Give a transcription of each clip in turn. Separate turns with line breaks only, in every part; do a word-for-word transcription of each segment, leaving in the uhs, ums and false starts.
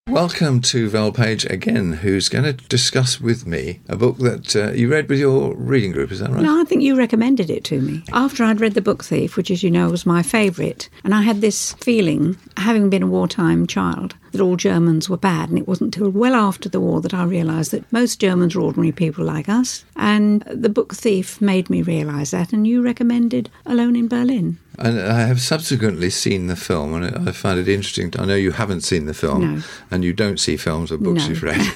Welcome to Val Page again, who's going to discuss with me a book that uh, you read with your reading group, is that right?
No, I think you recommended it to me. After I'd read The Book Thief, which, as you know, was my favourite, and I had this feeling, having been a wartime child, that all Germans were bad, and it wasn't until well after the war that I realised that most Germans are ordinary people like us, and The Book Thief made me realise that, and you recommended Alone in Berlin.
And I have subsequently seen the film, and I find it interesting. I know you haven't seen the film,
no.
and you don't see films or books
no.
you've read.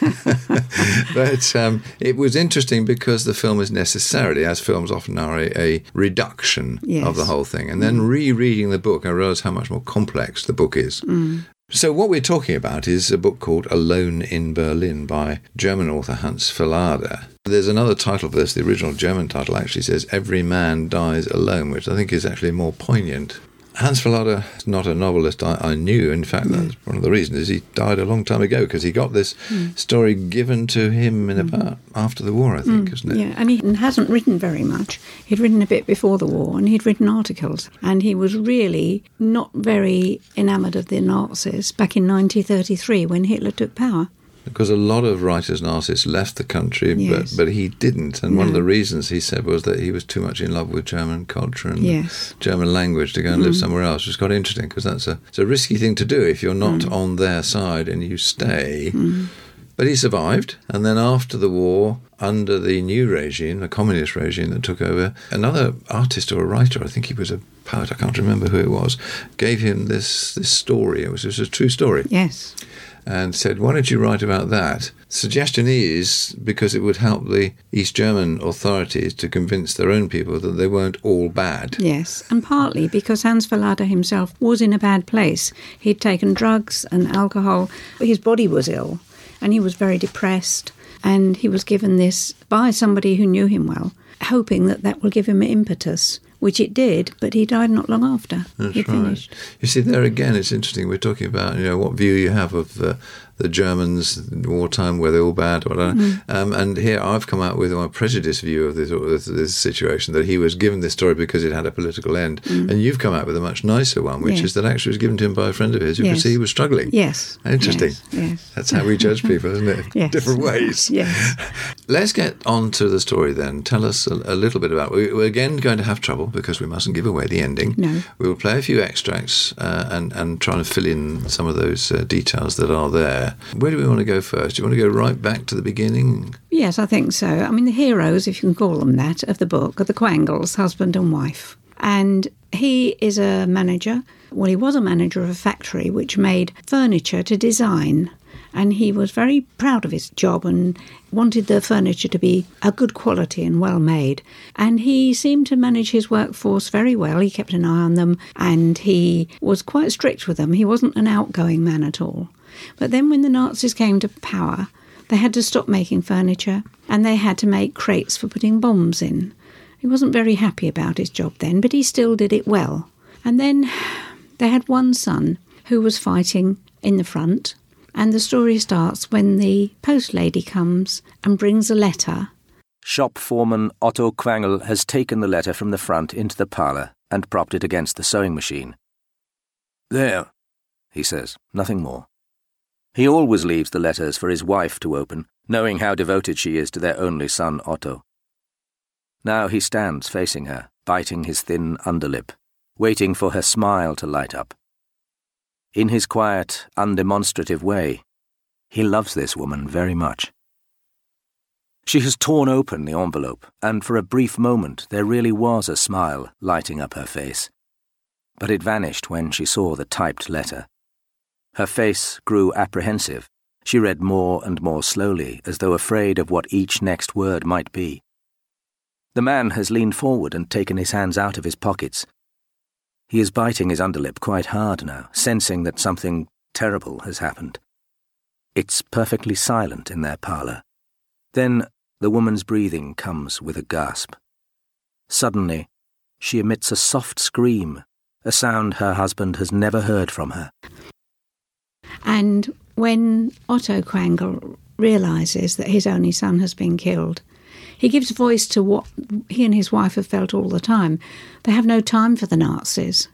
But um, it was interesting because the film is necessarily, as films often are, a, a reduction
yes.
of the whole thing. And then mm. rereading the book, I realised how much more complex the book is.
Mm.
So what we're talking about is a book called Alone in Berlin by German author Hans Fallada. There's another title for this. The original German title actually says Every Man Dies Alone, which I think is actually more poignant. Hans Fallada is not a novelist I, I knew. In fact, that's one of the reasons is he died a long time ago, because he got this mm. story given to him in about mm. after the war, I think,
mm.
isn't it?
Yeah, and he hasn't written very much. He'd written a bit before the war, and he'd written articles. And he was really not very enamoured of the Nazis back in nineteen thirty-three when Hitler took power.
Because a lot of writers and artists left the country,
yes.
but, but he didn't. And
no.
one of the reasons he said was that he was too much in love with German culture and
yes.
German language to go and
mm.
live somewhere else. It's quite interesting, because that's a, it's a risky thing to do if you're not
mm.
on their side and you stay.
Mm.
But he survived. And then after the war, under the new regime, the communist regime that took over, another artist or a writer, I think he was a poet, I can't remember who it was, gave him this, this story. It was, it was a true story.
Yes.
And said, why don't you write about that? Suggestion is because it would help the East German authorities to convince their own people that they weren't all bad.
Yes, and partly because Hans Fallada himself was in a bad place. He'd taken drugs and alcohol. His body was ill, and he was very depressed. And he was given this by somebody who knew him well, hoping that that would give him impetus, which it did, but he died not long after.
That's
he
right.
finished.
You see, there again, it's interesting. We're talking about, you know, what view you have of uh, the Germans in wartime, were they all bad or whatever. Mm. Um, and here I've come out with my prejudiced view of this, this, this situation, that he was given this story because it had a political end. Mm. And you've come out with a much nicer one, which
yes.
is that actually was given to him by a friend of his who
yes.
could see he was struggling.
Yes.
Interesting.
Yes. yes.
That's how we judge people, isn't it?
Yes.
Different ways.
Yes.
Let's get on to the story then. Tell us a, a little bit about it. We're again going to have trouble because we mustn't give away the ending.
No.
We will play a few extracts uh, and, and try to fill in some of those uh, details that are there. Where do we want to go first? Do you want to go right back to the beginning?
Yes, I think so. I mean, the heroes, if you can call them that, of the book are the Quangles, husband and wife. And he is a manager. Well, he was a manager of a factory which made furniture to design. And he was very proud of his job and wanted the furniture to be a good quality and well made. And he seemed to manage his workforce very well. He kept an eye on them and he was quite strict with them. He wasn't an outgoing man at all. But then when the Nazis came to power, they had to stop making furniture and they had to make crates for putting bombs in. He wasn't very happy about his job then, but he still did it well. And then they had one son who was fighting in the front. And the story starts when the post lady comes and brings a letter.
Shop foreman Otto Quangle has taken the letter from the front into the parlour and propped it against the sewing machine. There, he says, nothing more. He always leaves the letters for his wife to open, knowing how devoted she is to their only son Otto. Now he stands facing her, biting his thin underlip, waiting for her smile to light up. In his quiet, undemonstrative way, he loves this woman very much. She has torn open the envelope, and for a brief moment there really was a smile lighting up her face. But it vanished when she saw the typed letter. Her face grew apprehensive. She read more and more slowly, as though afraid of what each next word might be. The man has leaned forward and taken his hands out of his pockets. He is biting his underlip quite hard now, sensing that something terrible has happened. It's perfectly silent in their parlour. Then the woman's breathing comes with a gasp. Suddenly, she emits a soft scream, a sound her husband has never heard from her.
And when Otto Quangle realises that his only son has been killed, he gives voice to what he and his wife have felt all the time. They have no time for the Nazis.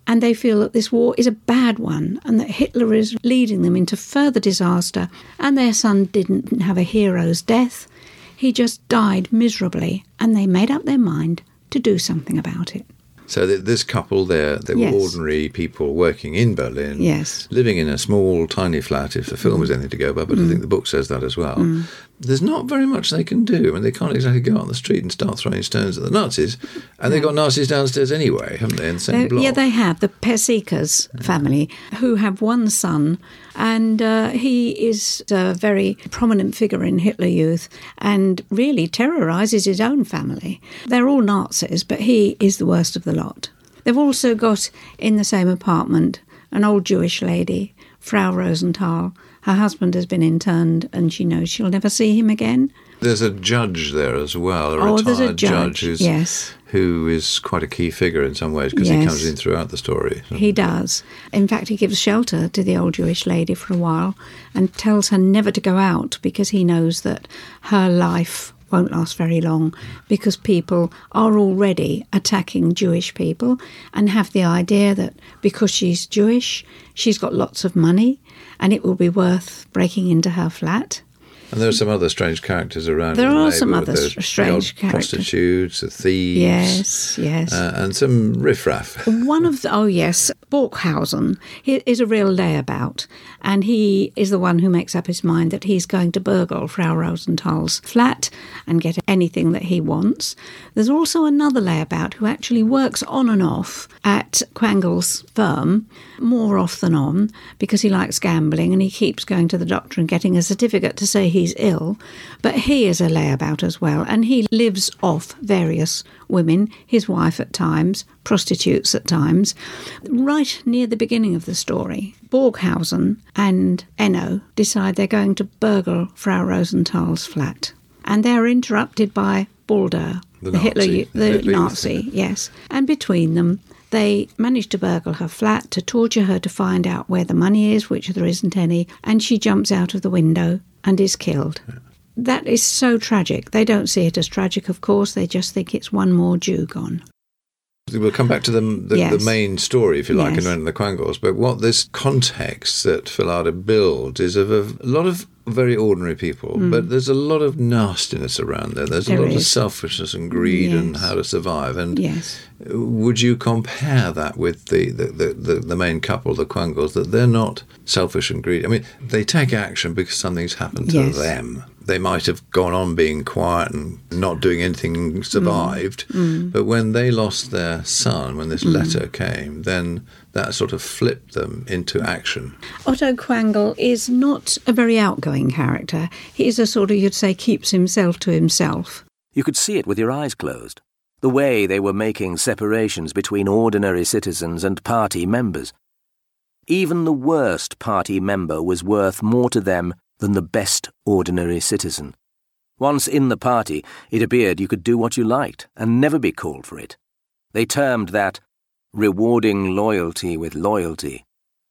and they feel that this war is a bad one and that Hitler is leading them into further disaster, and their son didn't have a hero's death. He just died miserably, and they made up their mind to do something about it.
So th- this couple there, they were
Yes.
ordinary people working in Berlin,
Yes.
living in a small, tiny flat, if the film
Mm.
is anything to go by, but
Mm.
I think the book says that as well.
Mm.
There's not very much they can do. I mean, they can't exactly go out on the street and start throwing stones at the Nazis, and they've got Nazis downstairs anyway, haven't they, in the same
They-
block?
yeah, they have, the Persikas family, who have one son, and uh, he is a very prominent figure in Hitler Youth and really terrorises his own family. They're all Nazis, but he is the worst of the lot. They've also got in the same apartment an old Jewish lady, Frau Rosenthal. Her husband has been interned and she knows she'll never see him again.
There's a judge there as well, a
Oh,
retired
there's a judge,
who's,
yes.
who is quite a key figure in some ways because he
Yes.
comes in throughout the story.
He does. In fact, he gives shelter to the old Jewish lady for a while and tells her never to go out because he knows that her life won't last very long because people are already attacking Jewish people and have the idea that because she's Jewish, she's got lots of money and it will be worth breaking into her flat.
And there are some other strange characters around.
There
in the
are some
neighbourhood.
other
There's
strange
the odd
characters.
prostitutes, the thieves.
Yes, yes.
Uh, and some riffraff.
One of the, oh yes, Borkhausen he is a real layabout, and he is the one who makes up his mind that he's going to burgle Frau Rosenthal's flat and get anything that he wants. There's also another layabout who actually works on and off at Quangle's firm, more off than on, because he likes gambling and he keeps going to the doctor and getting a certificate to say he's ill. But he is a layabout as well, and he lives off various women, his wife at times, prostitutes at times. Right near the beginning of the story, Borghausen and Enno decide they're going to burgle Frau Rosenthal's flat. And they're interrupted by Baldur,
The
the, Hitler,
Nazi.
the
Hitler Youth,
Nazi,
isn't it?
yes. And between them, they manage to burgle her flat, to torture her to find out where the money is, which there isn't any, and she jumps out of the window and is killed. Yeah. That is so tragic. They don't see it as tragic, of course. They just think it's one more Jew gone.
We'll come back to the the,
Yes.
the main story, if you like,
Yes.
in Ren the Quangles. But what this context that Fallada builds is of a lot of very ordinary people,
Mm.
but there's a lot of nastiness around there. There's
There
a lot of
is.
selfishness and greed and
Yes.
how to survive. And
Yes.
would you compare that with the, the, the, the, the main couple, the Quangles, that they're not selfish and greedy? I mean, they take action because something's happened to
Yes.
them. They might have gone on being quiet and not doing anything, survived.
Mm.
But when they lost their son, when this
Mm.
letter came, then that sort of flipped them into action.
Otto Quangle is not a very outgoing character. He's a sort of, you'd say, keeps himself to himself.
You could see it with your eyes closed. The way they were making separations between ordinary citizens and party members. Even the worst party member was worth more to them than the best ordinary citizen. Once in the party, it appeared you could do what you liked and never be called for it. They termed that rewarding loyalty with loyalty.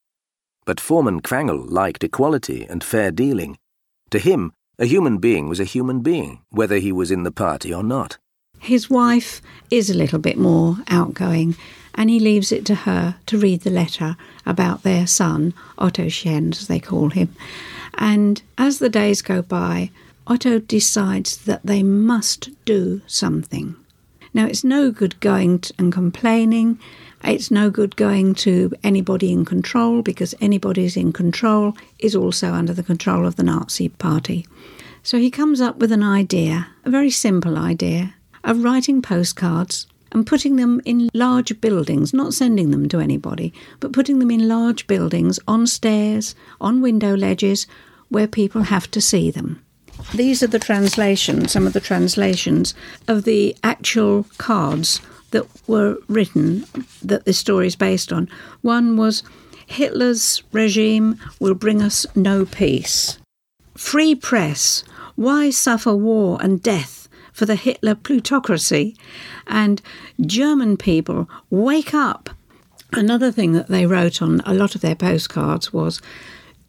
But Foreman Quangle liked equality and fair dealing. To him, a human being was a human being, whether he was in the party or not.
His wife is a little bit more outgoing, and he leaves it to her to read the letter about their son, Otto Schenz, as they call him. And as the days go by, Otto decides that they must do something. Now, it's no good going t- and complaining. It's no good going to anybody in control, because anybody who's in control is also under the control of the Nazi Party. So he comes up with an idea, a very simple idea, of writing postcards and putting them in large buildings, not sending them to anybody, but putting them in large buildings, on stairs, on window ledges, where people have to see them. These are the translations, some of the translations of the actual cards that were written that this story is based on. One was, Hitler's regime will bring us no peace. Free press, why suffer war and death for the Hitler plutocracy? And German people, wake up. Another thing that they wrote on a lot of their postcards was,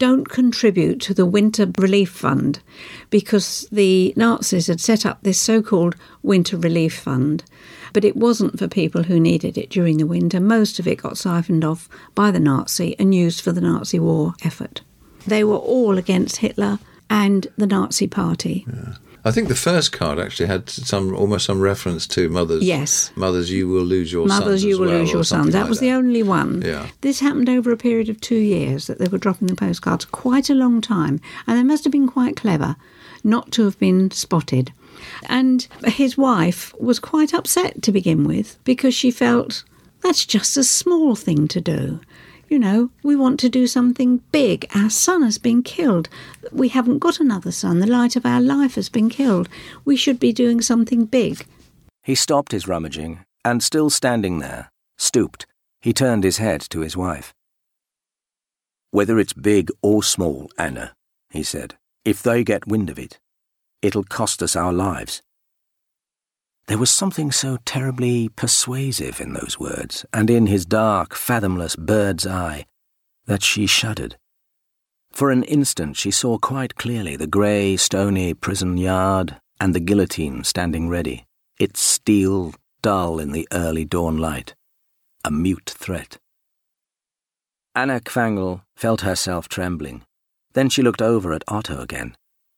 don't contribute to the Winter Relief Fund, because the Nazis had set up this so-called Winter Relief Fund, but it wasn't for people who needed it during the winter. Most of it got siphoned off by the Nazi and used for the Nazi war effort. They were all against Hitler and the Nazi Party.
Yeah. I think the first card actually had some almost some reference to mothers.
Yes.
Mothers, you will lose your
mothers,
sons. Mothers,
you will
well,
lose your sons. That
like
was
that.
the only one.
Yeah.
This happened over a period of two years that they were dropping the postcards, quite a long time. And they must have been quite clever not to have been spotted. And his wife was quite upset to begin with, because she felt that's just a small thing to do. You know, we want to do something big. Our son has been killed. We haven't got another son. The light of our life has been killed. We should be doing something big.
He stopped his rummaging, and still standing there, stooped, he turned his head to his wife. "Whether it's big or small, Anna," he said, "if they get wind of it, it'll cost us our lives." There was something so terribly persuasive in those words, and in his dark, fathomless bird's eye, that she shuddered. For an instant she saw quite clearly the grey, stony prison yard and the guillotine standing ready, its steel dull in the early dawn light, a mute threat. Anna Quangle felt herself trembling. Then she looked over at Otto again.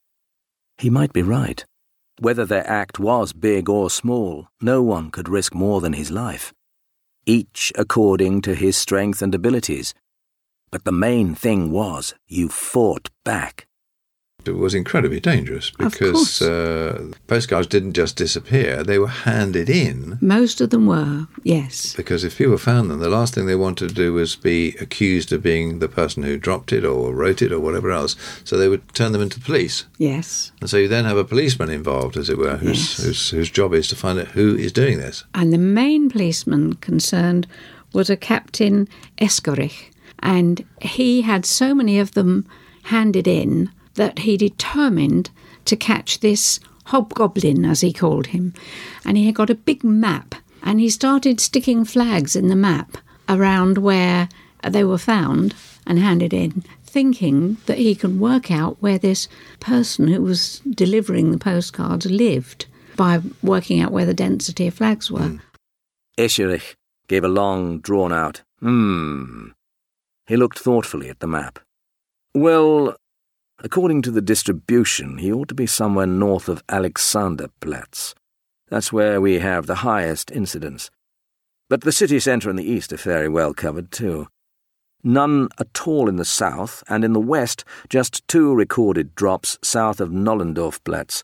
He might be right. Whether their act was big or small, no one could risk more than his life, each according to his strength and abilities. But the main thing was, you fought back.
It was incredibly dangerous because uh, postcards didn't just disappear, they were handed in.
Most of them were, yes.
Because if people found them, the last thing they wanted to do was be accused of being the person who dropped it or wrote it or whatever else. So they would turn them into police.
Yes.
And so you then have a policeman involved, as it were, whose,
yes.
whose, whose job is to find out who is doing this.
And the main policeman concerned was a Captain Escherich. And he had so many of them handed in that he determined to catch this hobgoblin, as he called him. And he had got a big map, and he started sticking flags in the map around where they were found and handed in, thinking that he could work out where this person who was delivering the postcards lived by working out where the density of flags were.
Mm. Escherich gave a long, drawn-out, hmm. He looked thoughtfully at the map. Well, according to the distribution, he ought to be somewhere north of Alexanderplatz. That's where we have the highest incidence. But the city centre and the east are very well covered, too. None at all in the south, and in the west, just two recorded drops south of Nollendorfplatz.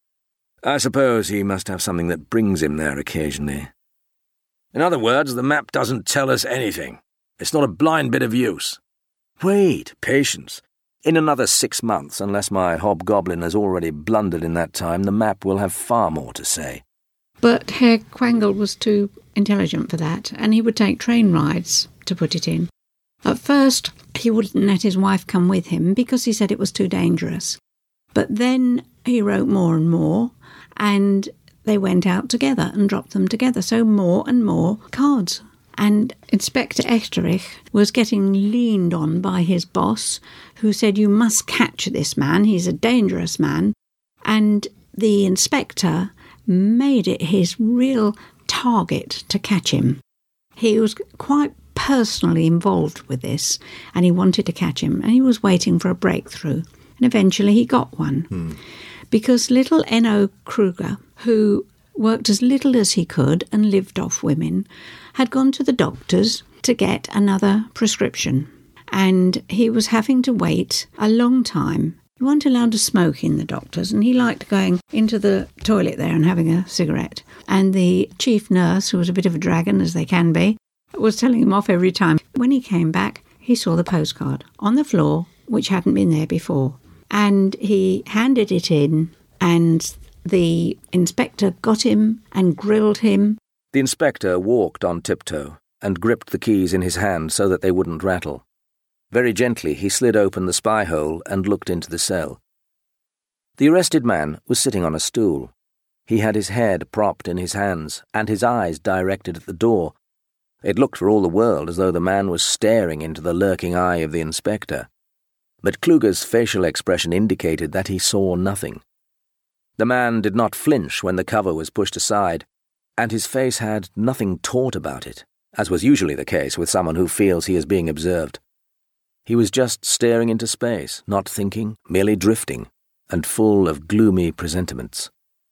I suppose he must have something that brings him there occasionally. In other words, the map doesn't tell us anything. It's not a blind bit of use. Wait, patience. In another six months, unless my hobgoblin has already blundered in that time, the map will have far more to say.
But Herr Quangle was too intelligent for that, and he would take train rides to put it in. At first, he wouldn't let his wife come with him because he said it was too dangerous. But then he wrote more and more, and they went out together and dropped them together, so more and more cards. And Inspector Escherich was getting leaned on by his boss, who said, you must catch this man, he's a dangerous man. And the inspector made it his real target to catch him. He was quite personally involved with this, and he wanted to catch him, and he was waiting for a breakthrough. And eventually he got one. Hmm. Because little Enno Kruger, who worked as little as he could and lived off women, had gone to the doctors to get another prescription. And he was having to wait a long time. You weren't allowed to smoke in the doctors, and he liked going into the toilet there and having a cigarette. And the chief nurse, who was a bit of a dragon, as they can be, was telling him off every time. When he came back, he saw the postcard on the floor, which hadn't been there before. And he handed it in, and the inspector got him and grilled him.
The inspector walked on tiptoe and gripped the keys in his hand so that they wouldn't rattle. Very gently he slid open the spy hole and looked into the cell. The arrested man was sitting on a stool. He had his head propped in his hands and his eyes directed at the door. It looked for all the world as though the man was staring into the lurking eye of the inspector. but Kluger's facial expression indicated that he saw nothing. The man did not flinch when the cover was pushed aside, and his face had nothing taut about it, as was usually the case with someone who feels he is being observed. He was just staring into space, not thinking, merely drifting, and full of gloomy presentiments.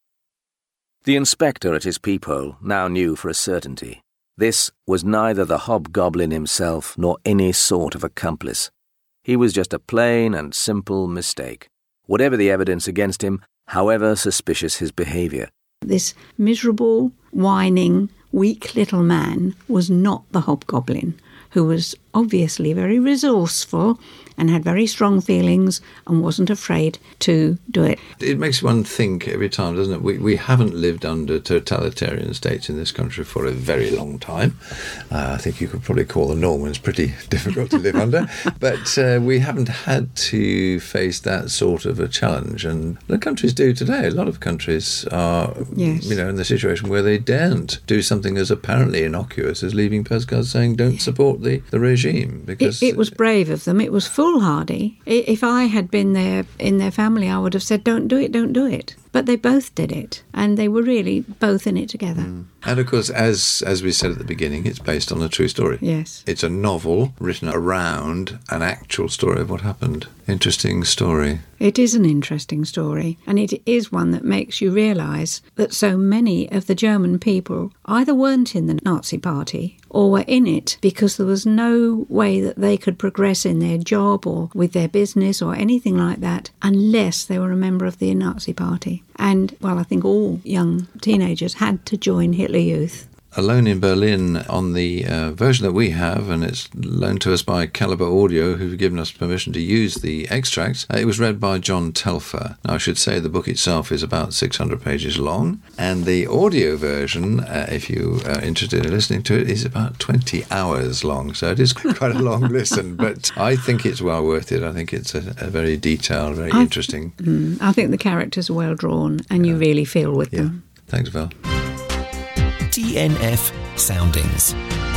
The inspector at his peephole now knew for a certainty. This was neither the hobgoblin himself nor any sort of accomplice. He was just a plain and simple mistake, whatever the evidence against him, however suspicious his behaviour.
This miserable, whining, weak little man was not the hobgoblin, who was obviously very resourceful and had very strong feelings and wasn't afraid to do it.
It makes one think every time, doesn't it? We we haven't lived under totalitarian states in this country for a very long time. Uh, I think you could probably call the Normans pretty difficult to live under. But uh, we haven't had to face that sort of a challenge. And the countries do today. A lot of countries are,
yes.
you know, in the situation where they daren't do something as apparently innocuous as leaving postcards saying don't support the, the regime. Because
it, it was brave of them. It was foolhardy. If I had been there in their family, I would have said, don't do it, don't do it. But they both did it, and they were really both in it together.
Mm. And of course, as as we said at the beginning, it's based on a true story.
Yes.
It's a novel written around an actual story of what happened. Interesting story.
It is an interesting story, and it is one that makes you realise that so many of the German people either weren't in the Nazi Party or were in it because there was no way that they could progress in their job or with their business or anything like that unless they were a member of the Nazi Party. And, well, I think all young teenagers had to join Hitler Youth.
Alone in Berlin, on the uh, version that we have, and it's loaned to us by Calibre Audio, who've given us permission to use the extracts. Uh, it was read by John Telfer. Now, I should say the book itself is about six hundred pages long, and the audio version, uh, if you are interested in listening to it, is about twenty hours long. So it is quite a long listen, but I think it's well worth it. I think it's a, a very detailed, very
I,
interesting.
Mm, I think the characters are well drawn, and
yeah.
you really feel with
yeah.
them.
Thanks, Val.
D N F Soundings.